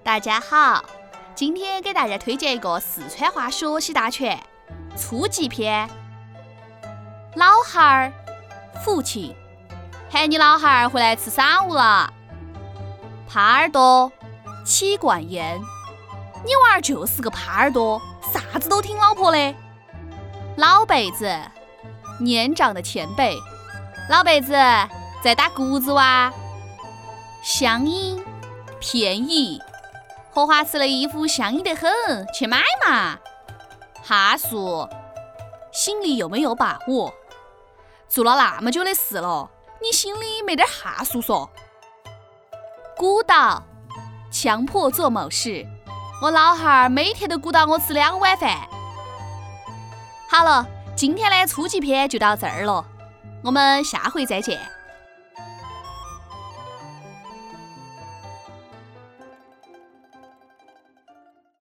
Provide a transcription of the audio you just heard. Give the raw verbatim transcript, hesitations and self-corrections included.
大家好，今天给大家推荐一个四川话学习大全初级篇。老汉儿，父亲，喊你老汉儿回来吃晌午了。耙耳朵，妻管严，你娃儿就是个耙耳朵，啥子都听老婆的。老辈子，年长的前辈，老辈子在打谷子哇。香烟，便宜，荷花池的衣服香烟得很，去买嘛。哈数，心里有没有把握？做了那么久的事了，你心里没点哈数嗦？鼓捣，强迫做某事，我老汉儿每天都鼓捣我吃两碗饭。好了，今天的初级篇就到这儿了，我们下回再见。